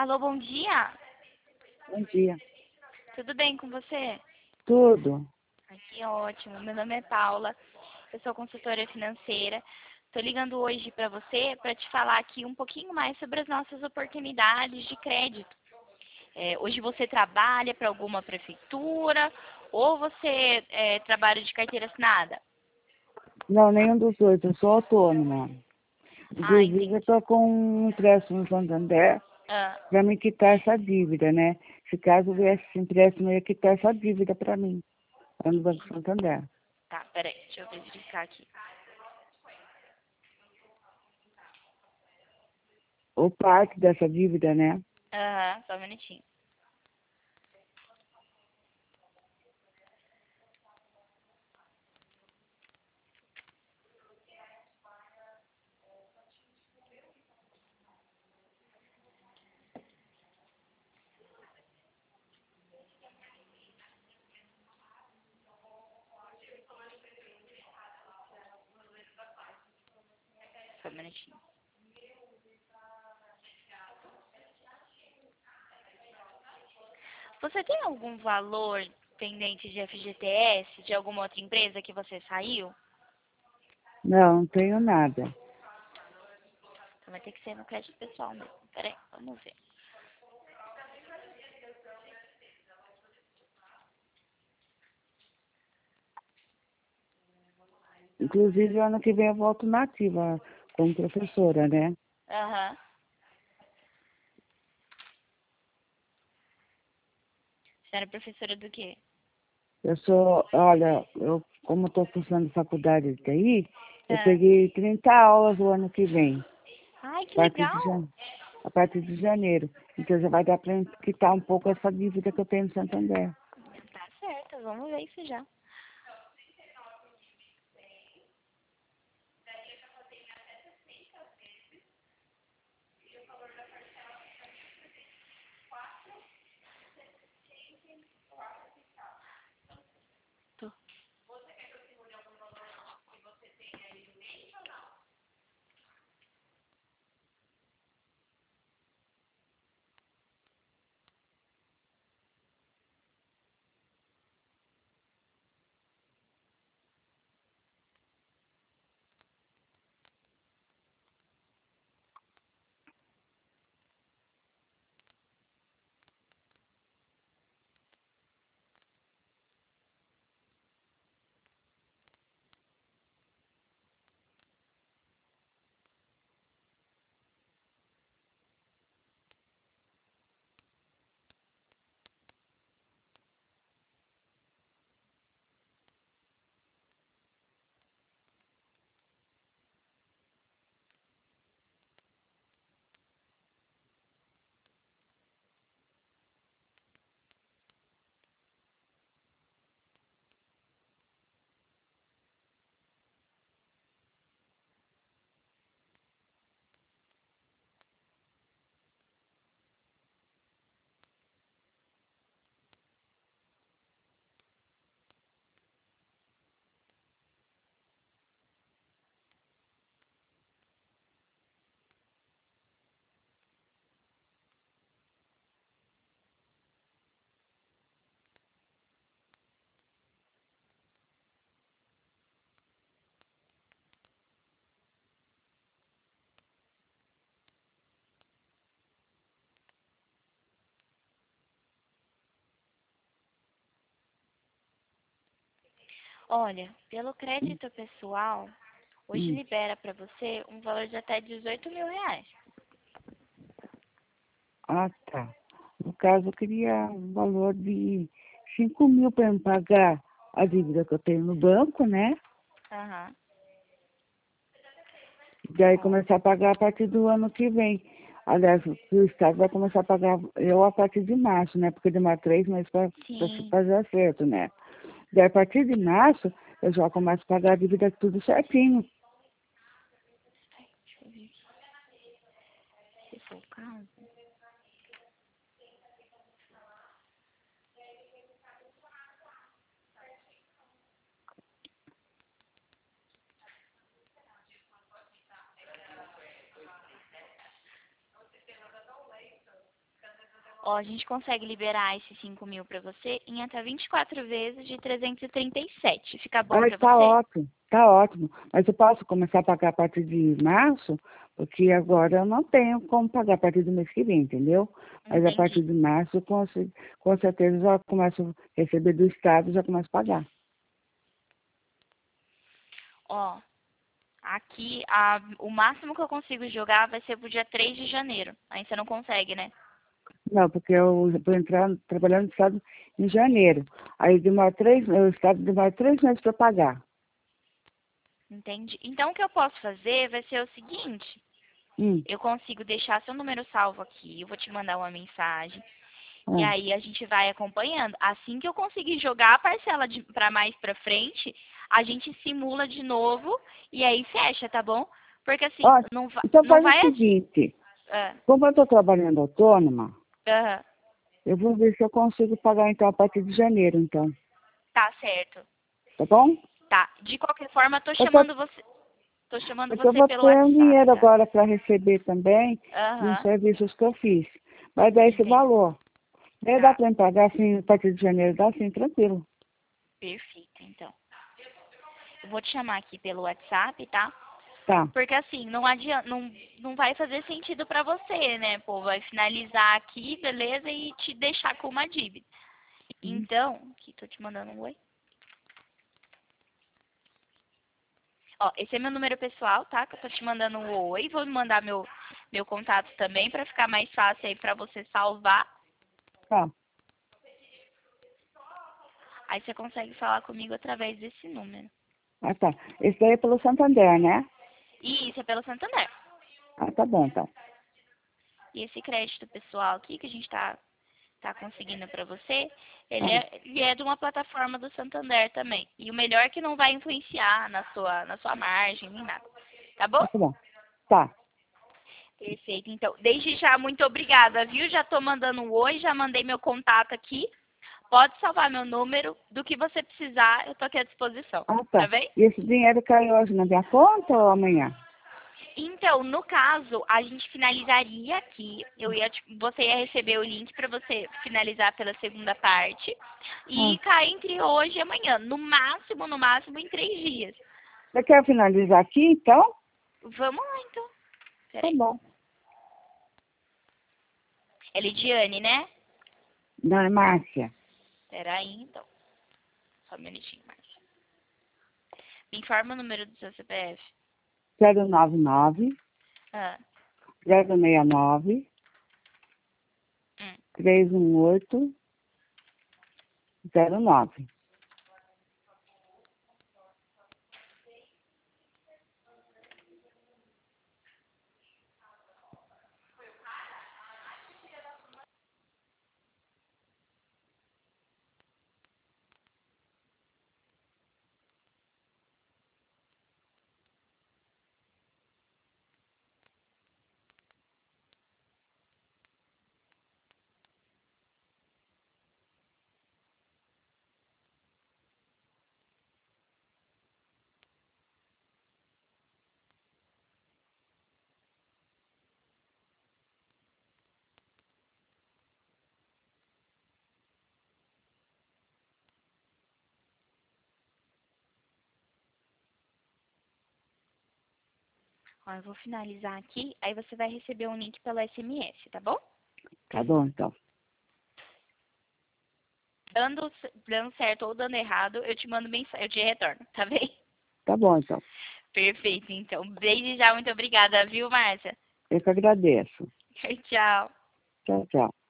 Alô, bom dia. Bom dia. Tudo bem com você? Tudo. Aqui é ótimo. Meu nome é Paula. Eu sou consultora financeira. Estou ligando hoje para você para te falar aqui um pouquinho mais sobre as nossas oportunidades de crédito. Hoje você trabalha para alguma prefeitura ou você trabalha de carteira assinada? Não, nenhum dos dois. Eu sou autônoma. Ah, Inclusive, eu entendi. estou com um empréstimo no Santander Ah, para me quitar essa dívida, né? Se caso viesse esse empréstimo, eu ia quitar essa dívida para mim, lá no Banco Santander. tá, peraí, deixa eu verificar aqui. Ou parte dessa dívida, né? Aham, só um minutinho. Só um minutinho. Você tem algum valor pendente de FGTS de alguma outra empresa que você saiu? Não, não tenho nada. Então vai ter que ser no crédito pessoal mesmo. Peraí, vamos ver. Inclusive, ano que vem eu volto na ativa como professora, né? Aham. Você era professora do quê? Eu sou, olha, como estou cursando faculdade de TI, eu Ah. peguei 30 aulas o ano que vem. Ai, A que partir de, legal. a partir de janeiro. Então já vai dar para quitar um pouco essa dívida que eu tenho no Santander. Tá certo, vamos ver isso já. Tô. Olha, pelo crédito pessoal, hoje Hum. libera para você um valor de até 18 mil reais. Ah, tá. No caso, eu queria um valor de 5 mil para me pagar a dívida que eu tenho no banco, né? Aham. E daí Ó, começar a pagar a partir do ano que vem. Aliás, o Estado vai começar a pagar eu a partir de março, né? Porque demora 3 meses para se sim. fazer acerto, né? Daí a partir de março, eu já começo a pagar a dívida tudo certinho. Deixa eu ver aqui. Se for o caso. Ó, a gente consegue liberar esses 5 mil para você em até 24 vezes de 337. Fica bom Ai, para tá você? ótimo, tá ótimo. Mas eu posso começar a pagar a partir de março, porque agora eu não tenho como pagar a partir do mês que vem, entendeu? Mas a partir Entendi. de março, com certeza, já começo a receber do Estado e já começo a pagar. Ó, aqui o máximo que eu consigo jogar vai ser pro dia 3 de janeiro. Aí você não consegue, né? Não, porque eu vou entrar trabalhando no Estado em janeiro. Aí o Estado demora 3 meses para pagar. Entendi. Então o que eu posso fazer vai ser o seguinte. Hum, Eu consigo deixar seu número salvo aqui. Eu vou te mandar uma mensagem. E é. aí a gente vai acompanhando. Assim que eu conseguir jogar a parcela para mais pra frente, a gente simula de novo e aí fecha, tá bom? Porque assim, Ó, então não faz o vai. seguinte, Ah, como eu estou trabalhando autônoma, aham, eu vou ver se eu consigo pagar então a partir de janeiro, então. tá certo. Tá bom? Tá. De qualquer forma, Eu tô, tô chamando porque eu você vou pelo ter um WhatsApp, dinheiro tá? agora para receber também de uns Aham, serviços que eu fiz. Vai dar esse entendi. valor. Daí dá Tá. para me pagar assim, a partir de janeiro, dá assim, tranquilo. Perfeito, então. Eu vou te chamar aqui pelo WhatsApp, tá? Tá. Porque assim, não adianta, não vai fazer sentido pra você, né? Pô, vai finalizar aqui, beleza, e te deixar com uma dívida. Uhum. Então, aqui tô te mandando um oi. Ó, esse é meu número pessoal, tá? Que eu tô te mandando um oi. Vou mandar meu contato também pra ficar mais fácil aí pra você salvar. Tá. Aí você consegue falar comigo através desse número. Ah, tá. Esse daí é pelo Santander, né? E isso é pelo Santander. Ah, tá bom, então. E esse crédito pessoal aqui que a gente tá conseguindo para você, Ah, ele é de uma plataforma do Santander também. E o melhor é que não vai influenciar na sua margem nem nada. Tá bom? ah, tá bom. Tá. Perfeito. Então, desde já, muito obrigada, viu? Já tô mandando um oi, já mandei meu contato aqui. Pode salvar meu número. Do que você precisar, eu tô aqui à disposição. Ah, Tá tá. bem? E esse dinheiro cai hoje na minha conta ou amanhã? Então, no caso, a gente finalizaria aqui. Você ia receber o link para você finalizar pela segunda parte Ah, e cair entre hoje e amanhã, no máximo em 3 dias. você quer finalizar aqui, então? Vamos lá, então. Tá Peraí. bom. É Lidiane, né? Não, é Márcia. Peraí, então. Só um minutinho, Márcia. Me informa o número do seu CPF. 099 Ah, 069 hum. 318 09. Ó, eu vou finalizar aqui, aí você vai receber um link pelo SMS, tá bom? Tá bom, então. Dando certo ou dando errado, eu te mando mensagem, eu te retorno, tá bem? Tá bom, então. Perfeito, então. Desde já, muito obrigada, viu, Márcia? Eu que agradeço. Tchau. Tchau, tchau.